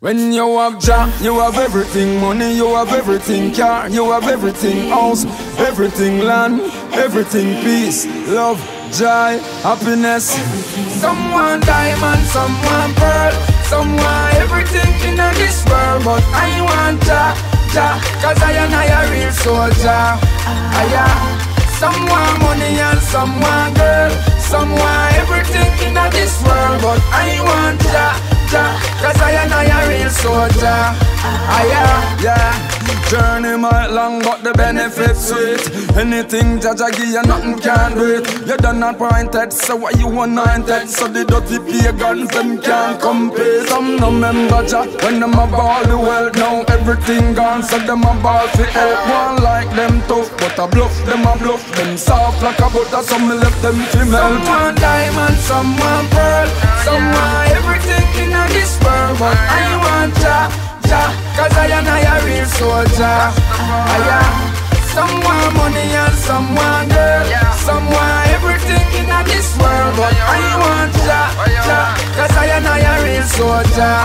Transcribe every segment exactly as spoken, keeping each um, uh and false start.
When you have job, you have everything. Money, you have everything. Car, you have everything. House, everything. Land, everything. Peace, love, joy, happiness. Someone diamond, someone pearl, someone everything in this world. But I want ja, ja, cause I am a real soldier. I am. Someone money and someone girl, someone everything in this world. But I want ja, ja, cause I am a real soldier. I am, yeah. Journey might long but the benefits sweet. Anything Jaja give you nothing can do it. You done not pointed, so why you anointed? So the dirty pagans them can't compete. Some no member Jah when them a ball the world. Now everything gone, so them a ball for help. One like them tough, but a bluff them a bluff. Them soft like a butter, so me left them to melt. Someone diamond, someone pearl, someone everything in this world. But I want Jah, Jah, cause I am a real soldier. I am. Someone money and someone girl, someone everything in this world. But I want Jah, Jah, cause I am a real soldier.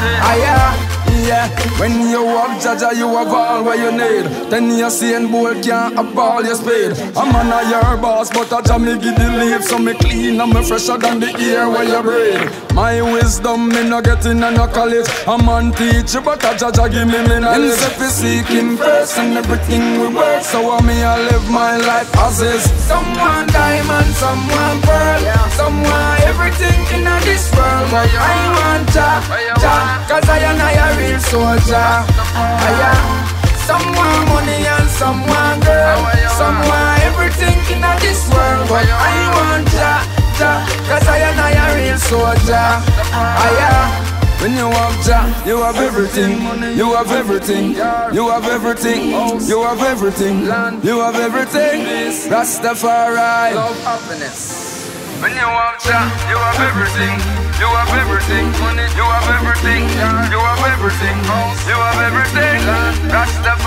I am. Yeah, when you have Jaja, you have all what you need. Then you see and boy can't have all your speed. I'm on a your boss, but I jam me give the leave. So me clean and me fresher than the air where you breathe. My wisdom, me no get in and no college. I'm on teacher, but I Jaja give me me knowledge. Himself is seeking first and everything we work. So I me I live my life as is. Someone diamond, someone pearl, someone everything in this world. But I want Jah, Jah, cause I am a real soldier. I am. Someone money and someone girl, someone everything in this world. But I want Jah, Jah, cause I am a real soldier. I am. When you have Jah, you have everything. You have everything. You have everything. You have everything. You have everything. Rastafari. Love, happiness. When you have Jah, you have everything. You have everything. Money, you have everything. You have everything. You have everything. Rastafari.